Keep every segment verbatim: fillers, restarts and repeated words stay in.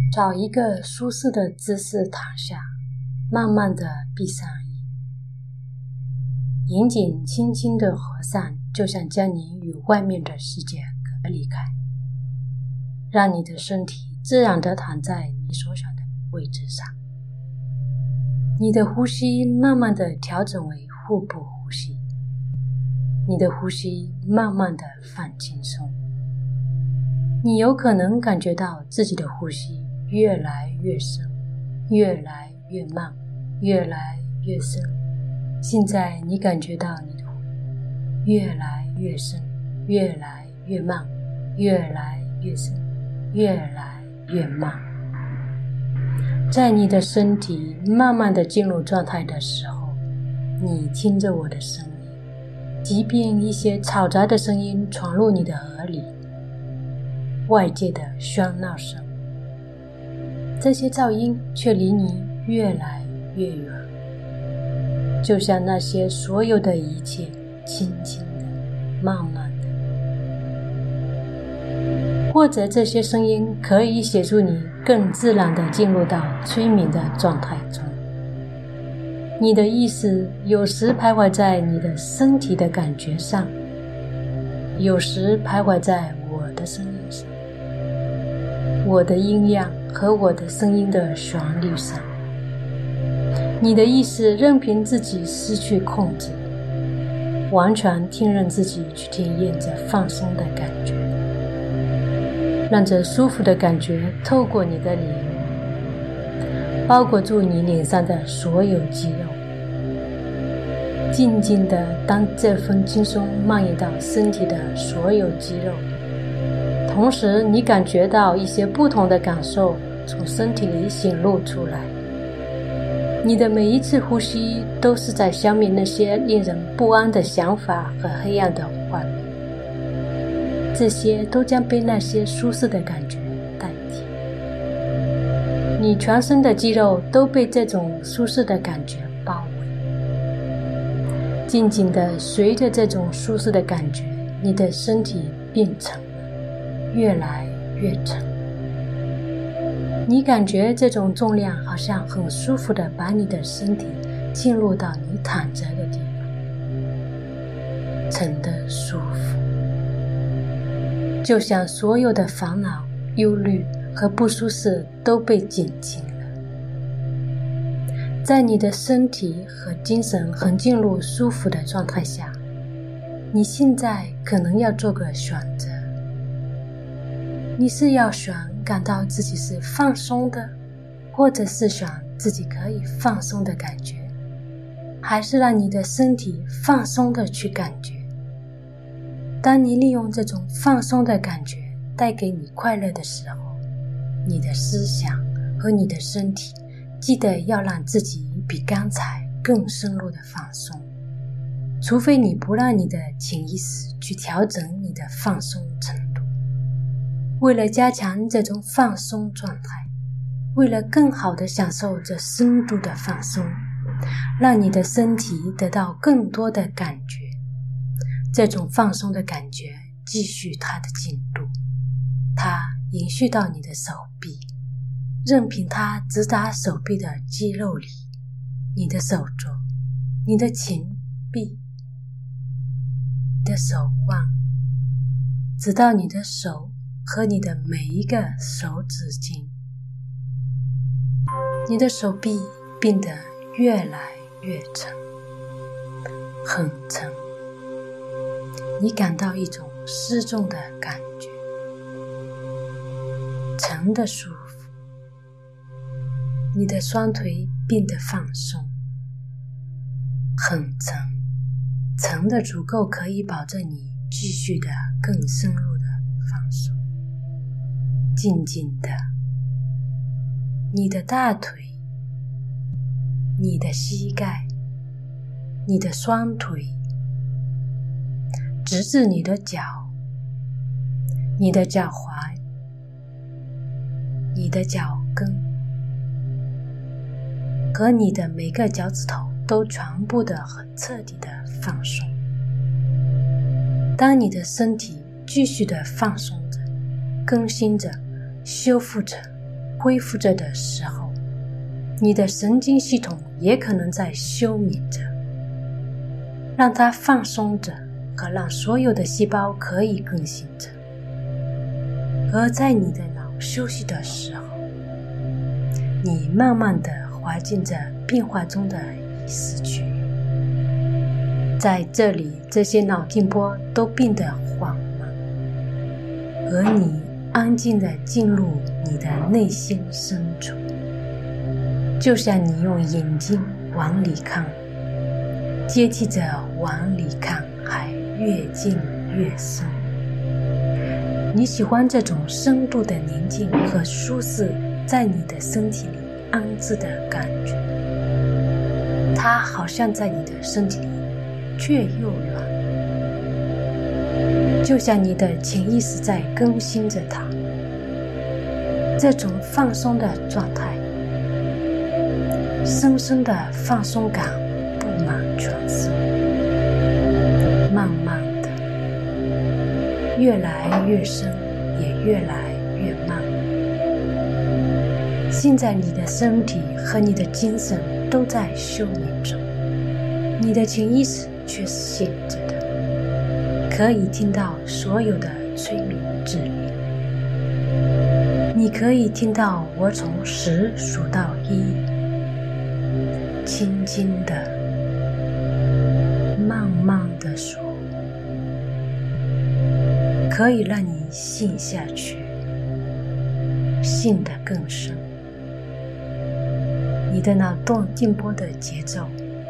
找一个舒适的姿势躺下，慢慢地闭上眼，眼睛轻轻地合上，就像将你与外面的世界隔离开，让你的身体自然地躺在你所想的位置上。你的呼吸慢慢地调整为腹部呼吸，你的呼吸慢慢地放轻松。你有可能感觉到自己的呼吸越来越深，越来越慢，越来越深。现在你感觉到你的呼吸越来越深，越来越慢，越来越深，越来越慢。在你的身体慢慢地进入状态的时候，你听着我的声音，即便一些嘈杂的声音闯入你的耳里，外界的喧闹声，这些噪音却离你越来越远，就像那些所有的一切轻轻的、慢慢的。或者这些声音可以协助你更自然地进入到催眠的状态中。你的意识有时徘徊在你的身体的感觉上，有时徘徊在我的声音上，我的音量和我的声音的旋律上。你的意识任凭自己失去控制，完全听任自己去体验这放松的感觉，让这舒服的感觉透过你的脸，包裹住你脸上的所有肌肉，静静地当这份轻松蔓延到身体的所有肌肉，同时你感觉到一些不同的感受从身体里显露出来。你的每一次呼吸都是在消灭那些令人不安的想法和黑暗的画面，这些都将被那些舒适的感觉代替。你全身的肌肉都被这种舒适的感觉包围，静静地随着这种舒适的感觉，你的身体变沉了，越来越沉。你感觉这种重量好像很舒服地把你的身体进入到你躺着的地方，沉得舒服，就像所有的烦恼、忧虑和不舒适都被减轻了。在你的身体和精神很进入舒服的状态下，你现在可能要做个选择。你是要选感到自己是放松的，或者是选自己可以放松的感觉，还是让你的身体放松的去感觉。当你利用这种放松的感觉带给你快乐的时候，你的思想和你的身体记得要让自己比刚才更深入的放松，除非你不让你的潜意识去调整你的放松程度。为了加强这种放松状态，为了更好地享受这深度的放松，让你的身体得到更多的感觉，这种放松的感觉继续它的进度，它延续到你的手臂，任凭它直达手臂的肌肉里，你的手肘，你的前臂，你的手腕，直到你的手和你的每一个手指尖。你的手臂变得越来越沉，很沉，你感到一种失重的感觉，沉的舒服。你的双腿变得放松，很沉，沉的足够可以保证你继续的更深入的放松。静静的，你的大腿，你的膝盖，你的双腿，直至你的脚，你的脚踝，你的脚跟，和你的每个脚趾头都全部的很彻底的放松。当你的身体继续的放松着，更新着，修复着， 恢复着的时候，你的神经系统也可能在休眠着，让它放松着和让所有的细胞可以更新着。而在你的脑休息的时候，你慢慢地滑进着变化中的意识区域，在这里这些脑电波都变得缓慢，而你安静地进入你的内心深处，就像你用眼睛往里看，接替着往里看还越进越深。你喜欢这种深度的宁静和舒适在你的身体里安置的感觉，它好像在你的身体里却又软，就像你的潜意识在更新着它。这种放松的状态，深深的放松感布满全身，慢慢的越来越深，也越来越慢。现在你的身体和你的精神都在休眠中，你的潜意识却是醒着的，可以听到所有的催眠指令。你可以听到我从十数到一，轻轻的慢慢的数，可以让你陷下去，陷得更深。你的脑动电波的节奏，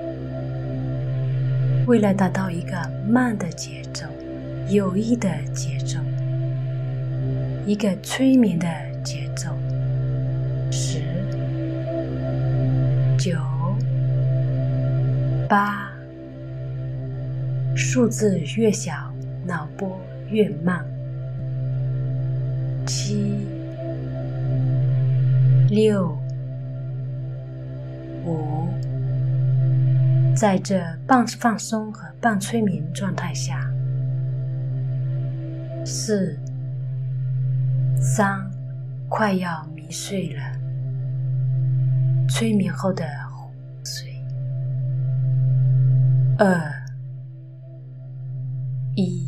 为了达到一个慢的节奏，有益的节奏，一个催眠的节奏，十、九、八，数字越小，脑波越慢，七、六、五，在这半放松和半催眠状态下，四、三，快要迷睡了，催眠后的昏睡，二、一。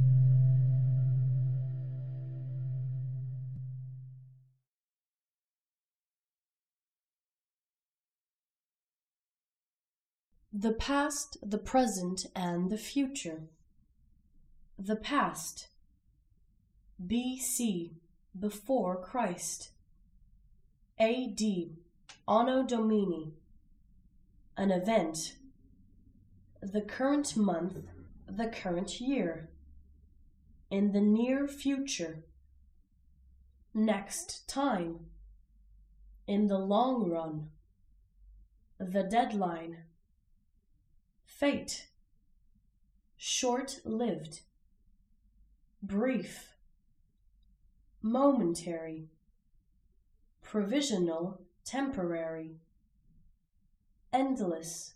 The past, the present, and the future. The past. B C, before Christ. A D, Anno Domini. An event. The current month, the current year. In the near future. Next time. In the long run. The deadline. Fate. Short-lived. Brief. Momentary. Provisional, temporary. Endless.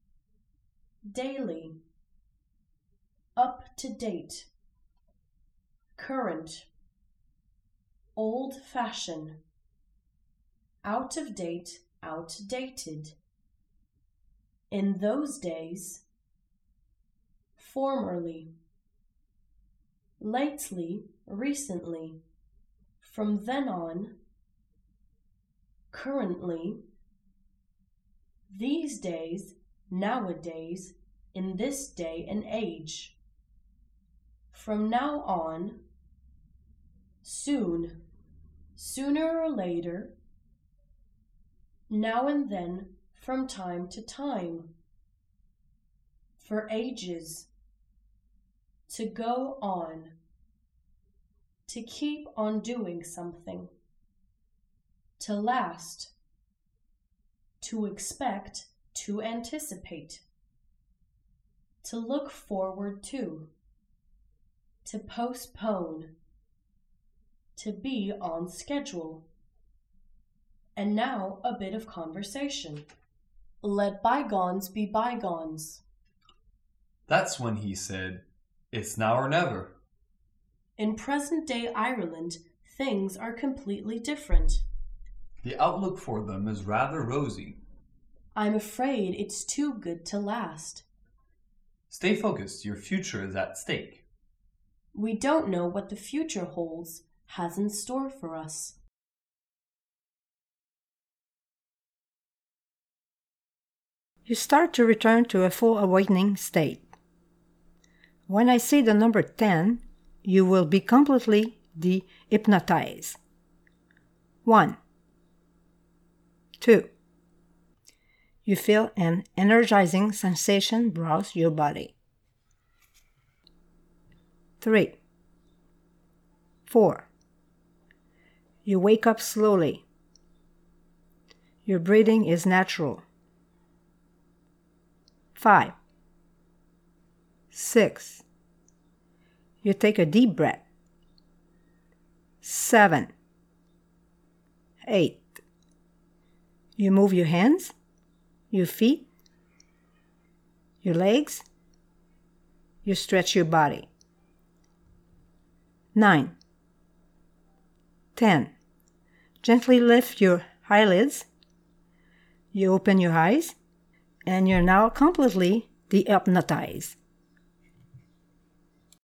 Daily. Up to date. Current. Old-fashioned. Out of date, outdated. In those days. Formerly. Lately, recently. From then on. Currently. These days, nowadays, in this day and age. From now on. Soon. Sooner or later. Now and then, from time to time. For ages. To go on. To keep on doing something. To last. To expect, to anticipate. To look forward to. To postpone. To be on schedule. And now a bit of conversation. Let bygones be bygones. That's when he said, "It's now or never." In present-day Ireland, things are completely different. The outlook for them is rather rosy. I'm afraid it's too good to last. Stay focused. Your future is at stake. We don't know what the future holds, has in store for us. You start to return to a full awakening state. When I say the number ten, you will be completely de-hypnotized. One. Two. You feel an energizing sensation browse your body. Three. Four. You wake up slowly. Your breathing is natural. Five. Six. You take a deep breath. Seven. Eight. You move your hands, your feet, your legs. You stretch your body. Nine. Ten. Gently lift your eyelids. You open your eyes, and you're now completely de-hypnotized.